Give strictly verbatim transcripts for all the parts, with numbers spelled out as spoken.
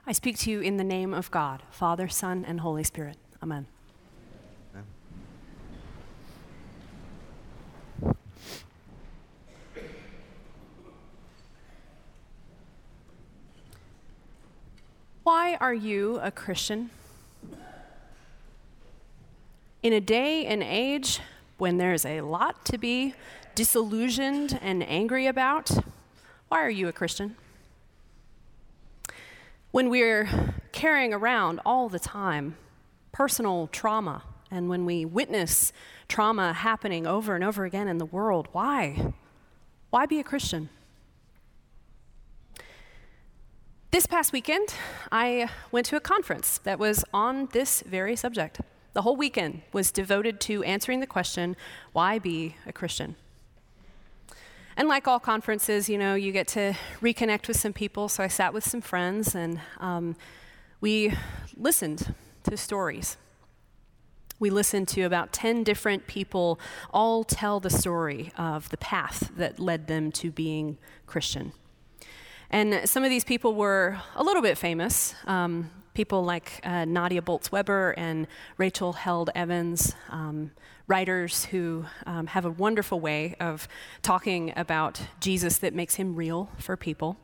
I speak to you in the name of God, Father, Son, and Holy Spirit. Amen. Why are you a Christian? In a day and age when there's a lot to be disillusioned and angry about, why are you a Christian? When we're carrying around all the time personal trauma, and when we witness trauma happening over and over again in the world, why? Why be a Christian? This past weekend, I went to a conference that was on this very subject. The whole weekend was devoted to answering the question, why be a Christian? And like all conferences, you know, you get to reconnect with some people, so I sat with some friends and um, we listened to stories. We listened to about ten different people all tell the story of the path that led them to being Christian. And some of these people were a little bit famous, um, people like uh, Nadia Bolz-Weber and Rachel Held Evans, um, writers who um, have a wonderful way of talking about Jesus that makes him real for people.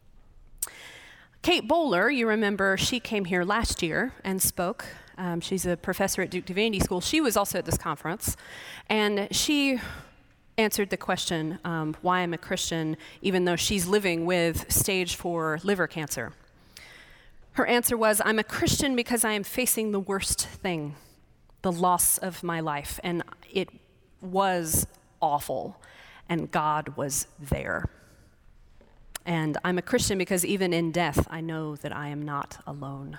Kate Bowler, you remember, she came here last year and spoke. Um, she's a professor at Duke Divinity School. She was also at this conference, and she answered the question, um, why I'm a Christian, even though she's living with stage four liver cancer. Her answer was, I'm a Christian because I am facing the worst thing, the loss of my life, and it was awful, and God was there. And I'm a Christian because even in death, I know that I am not alone.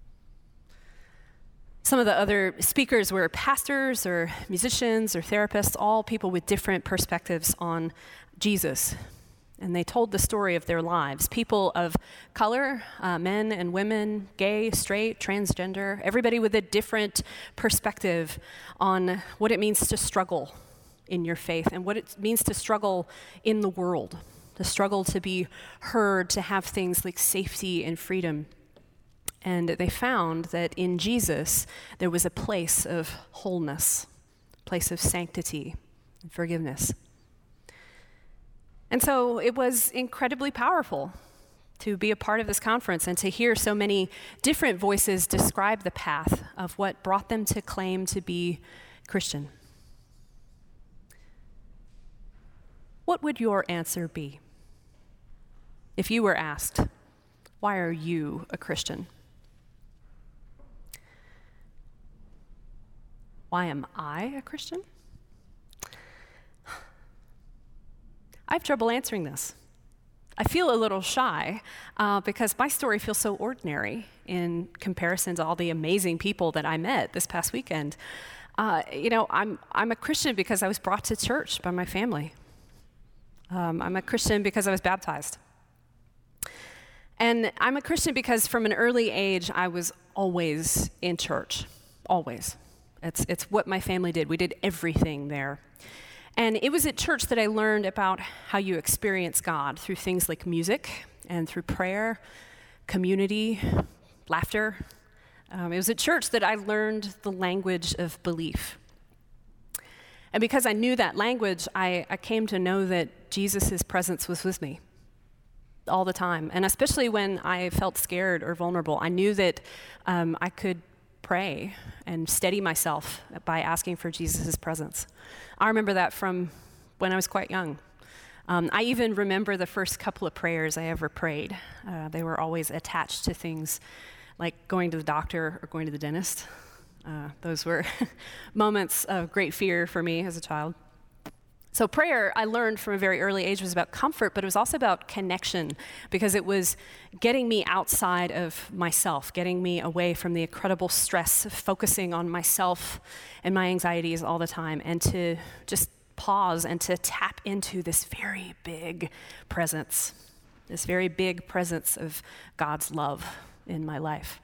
Some of the other speakers were pastors or musicians or therapists, all people with different perspectives on Jesus. And they told the story of their lives. People of color, uh, men and women, gay, straight, transgender, everybody with a different perspective on what it means to struggle in your faith and what it means to struggle in the world, to struggle to be heard, to have things like safety and freedom. And they found that in Jesus, there was a place of wholeness, a place of sanctity and forgiveness. And so it was incredibly powerful to be a part of this conference and to hear so many different voices describe the path of what brought them to claim to be Christian. What would your answer be if you were asked, why are you a Christian? Why am I a Christian? I have trouble answering this. I feel a little shy uh, because my story feels so ordinary in comparison to all the amazing people that I met this past weekend. Uh, you know, I'm I'm a Christian because I was brought to church by my family. Um, I'm a Christian because I was baptized. And I'm a Christian because from an early age, I was always in church, always. It's it's what my family did. We did everything there. And it was at church that I learned about how you experience God through things like music and through prayer, community, laughter. Um, it was at church that I learned the language of belief. And because I knew that language, I, I came to know that Jesus' presence was with me all the time. And especially when I felt scared or vulnerable, I knew that um, I could pray and steady myself by asking for Jesus' presence. I remember that from when I was quite young. Um, I even remember the first couple of prayers I ever prayed. Uh, they were always attached to things like going to the doctor or going to the dentist. Uh, those were moments of great fear for me as a child. So prayer, I learned from a very early age, was about comfort, but it was also about connection, because it was getting me outside of myself, getting me away from the incredible stress of focusing on myself and my anxieties all the time, and to just pause and to tap into this very big presence, this very big presence of God's love in my life.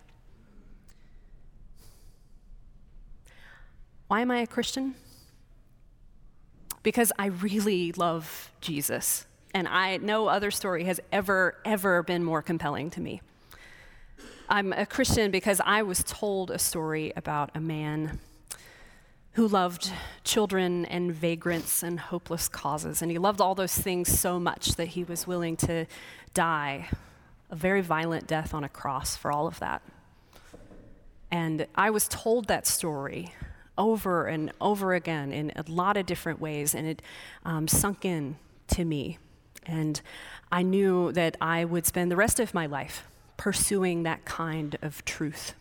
Why am I a Christian? Because I really love Jesus, and I no other story has ever, ever been more compelling to me. I'm a Christian because I was told a story about a man who loved children and vagrants and hopeless causes. And he loved all those things so much that he was willing to die a very violent death on a cross for all of that. And I was told that story over and over again in a lot of different ways, and it um, sunk in to me. And I knew that I would spend the rest of my life pursuing that kind of truth.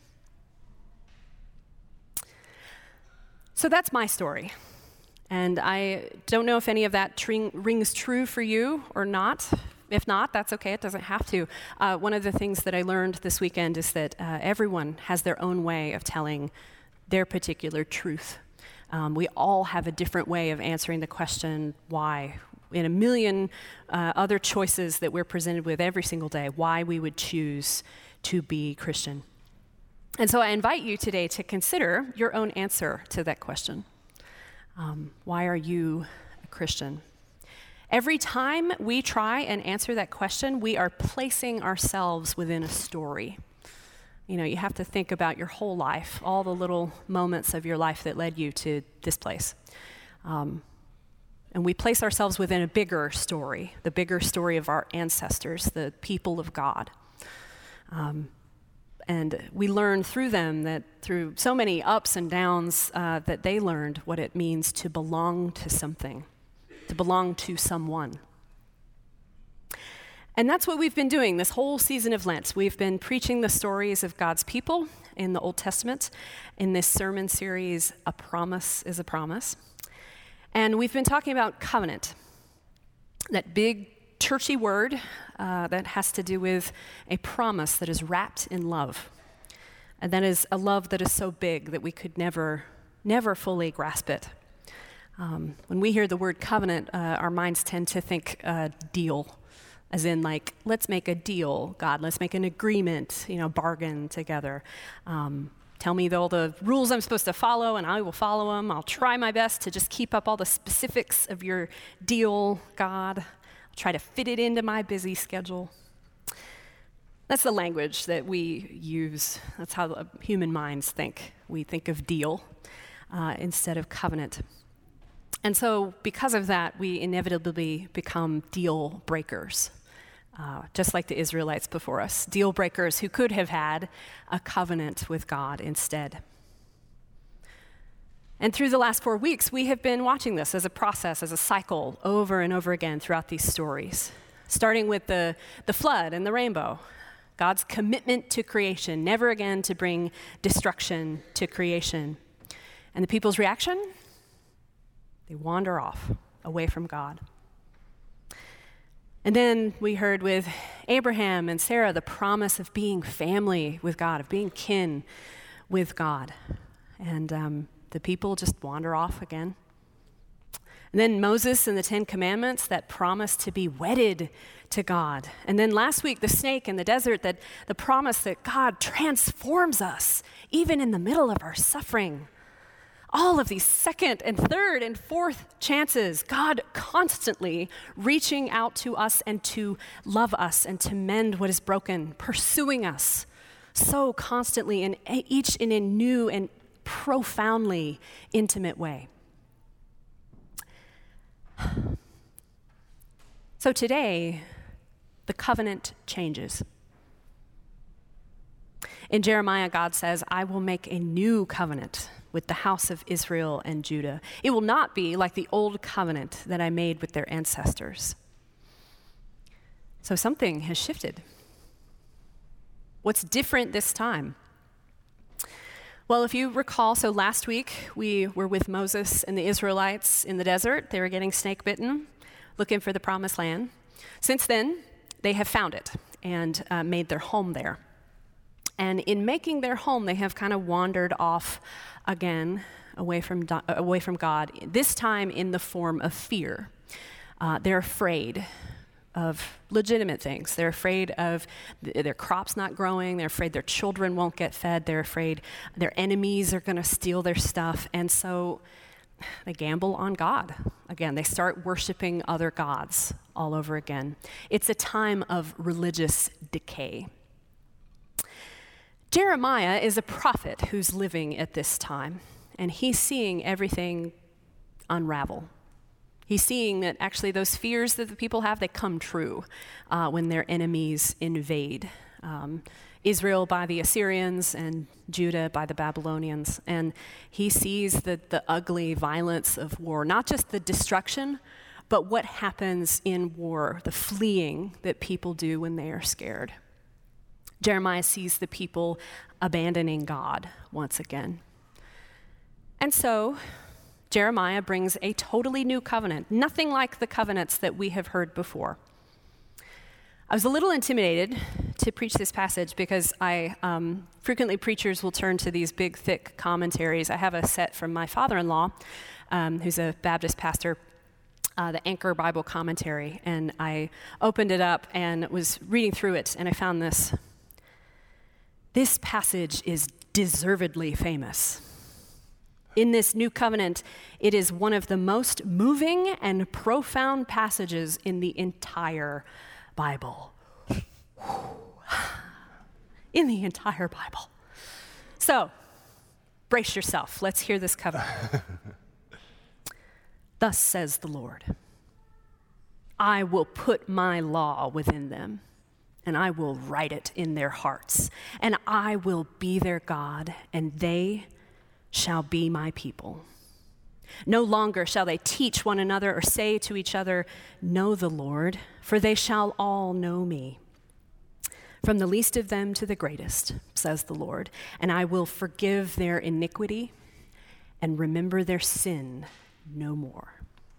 So that's my story. And I don't know if any of that tring, rings true for you or not. If not, that's okay, it doesn't have to. Uh, one of the things that I learned this weekend is that uh, everyone has their own way of telling their particular truth. Um, we all have a different way of answering the question, why? In a million uh, other choices that we're presented with every single day, why we would choose to be Christian. And so I invite you today to consider your own answer to that question. Um, why are you a Christian? Every time we try and answer that question, we are placing ourselves within a story. You know, you have to think about your whole life, all the little moments of your life that led you to this place. Um, and we place ourselves within a bigger story, the bigger story of our ancestors, the people of God. Um, And we learn through them that through so many ups and downs uh, that they learned what it means to belong to something, to belong to someone. And that's what we've been doing this whole season of Lent. We've been preaching the stories of God's people in the Old Testament in this sermon series, A Promise is a Promise. And we've been talking about covenant, that big churchy word uh, that has to do with a promise that is wrapped in love. And that is a love that is so big that we could never, never fully grasp it. Um, when we hear the word covenant, uh, our minds tend to think uh, deal, as in like, let's make a deal, God, let's make an agreement, you know, bargain together. Um, tell me all the rules I'm supposed to follow and I will follow them. I'll try my best to just keep up all the specifics of your deal, God. Try to fit it into my busy schedule. That's the language that we use. That's how human minds think. We think of deal uh, instead of covenant. And so because of that, we inevitably become deal breakers, uh, just like the Israelites before us, deal breakers who could have had a covenant with God instead. And through the last four weeks, we have been watching this as a process, as a cycle, over and over again throughout these stories, starting with the, the flood and the rainbow, God's commitment to creation, never again to bring destruction to creation. And the people's reaction? They wander off, away from God. And then we heard with Abraham and Sarah the promise of being family with God, of being kin with God. And um, the people just wander off again. And then Moses and the Ten Commandments, that promise to be wedded to God. And then last week, the snake in the desert, that the promise that God transforms us, even in the middle of our suffering. All of these second and third and fourth chances, God constantly reaching out to us and to love us and to mend what is broken, pursuing us so constantly, and each in a new and profoundly intimate way. So today, the covenant changes. In Jeremiah, God says, I will make a new covenant with the house of Israel and Judah. It will not be like the old covenant that I made with their ancestors. So something has shifted. What's different this time? Well, if you recall, so last week we were with Moses and the Israelites in the desert. They were getting snake bitten, looking for the promised land. Since then, they have found it and uh, made their home there. And in making their home, they have kind of wandered off again away from, do- away from God, this time in the form of fear. Uh, they're afraid of legitimate things. They're afraid of th- their crops not growing. They're afraid their children won't get fed. They're afraid their enemies are going to steal their stuff. And so they gamble on God. Again, they start worshiping other gods all over again. It's a time of religious decay. Jeremiah is a prophet who's living at this time, and he's seeing everything unravel. He's seeing that actually those fears that the people have, they come true uh, when their enemies invade. Um, Israel by the Assyrians and Judah by the Babylonians. And he sees the, the ugly violence of war, not just the destruction, but what happens in war, the fleeing that people do when they are scared. Jeremiah sees the people abandoning God once again. And so Jeremiah brings a totally new covenant, nothing like the covenants that we have heard before. I was a little intimidated to preach this passage because I um, frequently preachers will turn to these big, thick commentaries. I have a set from my father-in-law, um, who's a Baptist pastor, uh, the Anchor Bible Commentary, and I opened it up and was reading through it, and I found this. This passage is deservedly famous. In this new covenant, it is one of the most moving and profound passages in the entire Bible. In the entire Bible. So, brace yourself. Let's hear this covenant. Thus says the Lord, I will put my law within them, and I will write it in their hearts, and I will be their God, and they shall be my people. No longer shall they teach one another or say to each other, know the Lord, for they shall all know me. From the least of them to the greatest, says the Lord, and I will forgive their iniquity and remember their sin no more.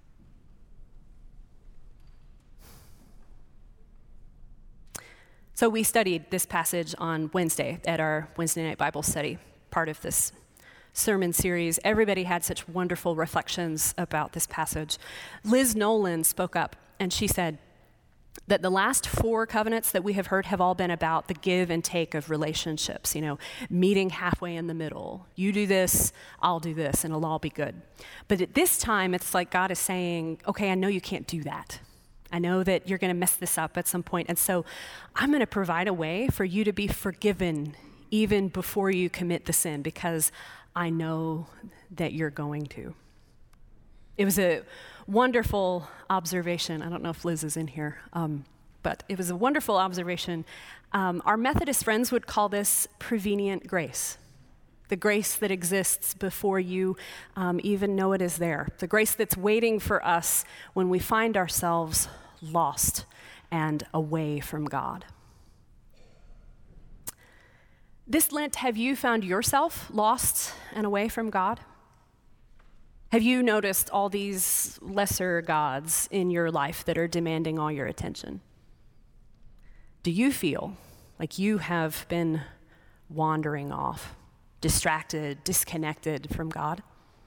So we studied this passage on Wednesday at our Wednesday night Bible study, part of this sermon series. Everybody had such wonderful reflections about this passage. Liz Nolan spoke up and she said that the last four covenants that we have heard have all been about the give and take of relationships, you know, meeting halfway in the middle. You do this, I'll do this, and it'll all be good. But at this time, it's like God is saying, okay, I know you can't do that. I know that you're going to mess this up at some point, and so I'm going to provide a way for you to be forgiven even before you commit the sin, because I know that you're going to. It was a wonderful observation. I don't know if Liz is in here, um, but it was a wonderful observation. Um, our Methodist friends would call this prevenient grace, the grace that exists before you um, even know it is there, the grace that's waiting for us when we find ourselves lost and away from God. This Lent, have you found yourself lost and away from God? Have you noticed all these lesser gods in your life that are demanding all your attention? Do you feel like you have been wandering off, distracted, disconnected from God?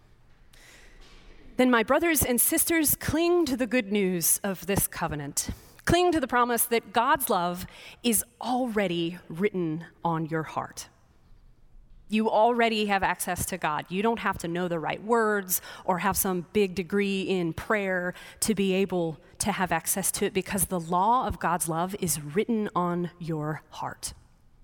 Then my brothers and sisters, cling to the good news of this covenant. Cling to the promise that God's love is already written on your heart. You already have access to God. You don't have to know the right words or have some big degree in prayer to be able to have access to it, because the law of God's love is written on your heart.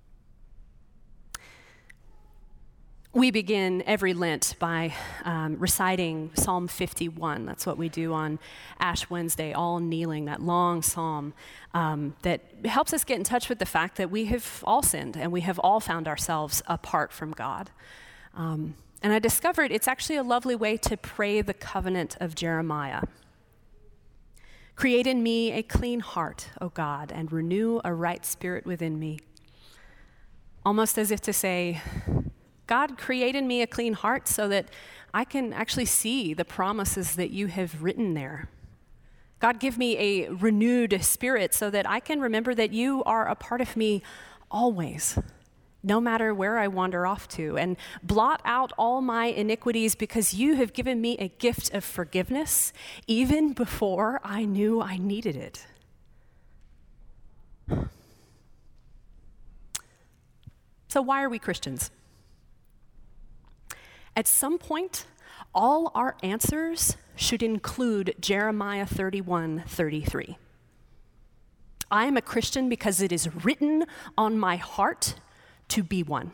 We begin every Lent by um, reciting Psalm fifty-one. That's what we do on Ash Wednesday, all kneeling, that long psalm um, that helps us get in touch with the fact that we have all sinned and we have all found ourselves apart from God. Um, and I discovered it's actually a lovely way to pray the covenant of Jeremiah. Create in me a clean heart, O God, and renew a right spirit within me. Almost as if to say, God, create in me a clean heart so that I can actually see the promises that you have written there. God, give me a renewed spirit so that I can remember that you are a part of me always, no matter where I wander off to, and blot out all my iniquities because you have given me a gift of forgiveness even before I knew I needed it. So why are we Christians? At some point, all our answers should include Jeremiah thirty-one thirty-three. I am a Christian because it is written on my heart to be one.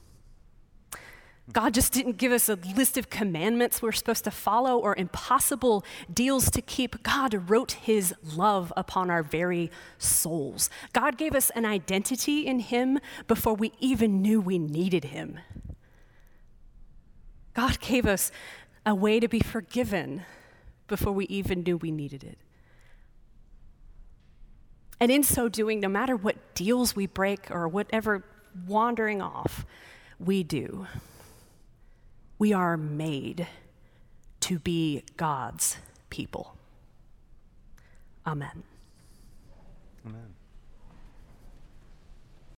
God just didn't give us a list of commandments we're supposed to follow or impossible deals to keep. God wrote his love upon our very souls. God gave us an identity in him before we even knew we needed him. God gave us a way to be forgiven before we even knew we needed it. And in so doing, no matter what deals we break or whatever wandering off we do, we are made to be God's people. Amen. Amen.